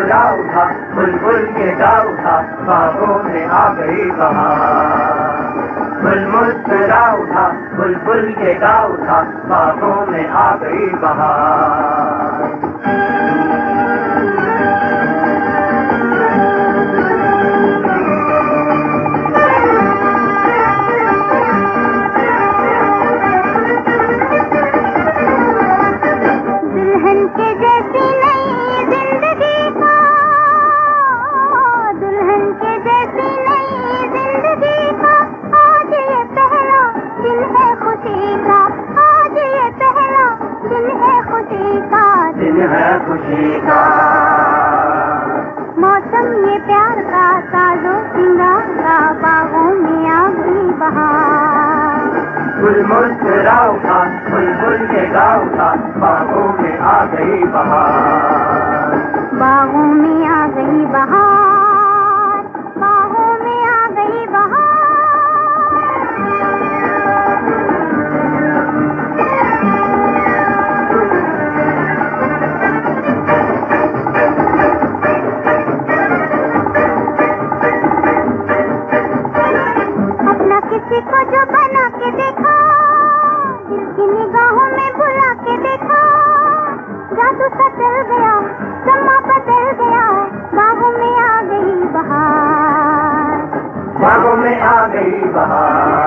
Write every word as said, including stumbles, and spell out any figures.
मुस्कुरा उठा, बुलबुल के गा उठा, बागों में आ गई बहार। फूल मुस्कुरा उठा, बुलबुल के गा उठा, बागों में आ गई बहार। दुल्हन के जैसी नई जिंदगी का, दुल्हन के जैसी नई जिंदगी का आज ये पहला दिन है खुशी का, आज ये पहला दिन है खुशी का, दिन है खुशी का। मौसम ये प्यार का, साजो सिंगार का, बागों में आ गई बहार। फूल मुस्कुरा उठा, बुलबुल के गा उठा, बागों में आ गई बहार। बागों में आ गई बहार, बागों में आ गई बहार। अपना किसी को जो बना के देखा, दिल की निगाहों में बुला के देखा, जादू सा चल गया, समा बदल गया, बागों में आ गई बहार। बागों में आ गई बहार।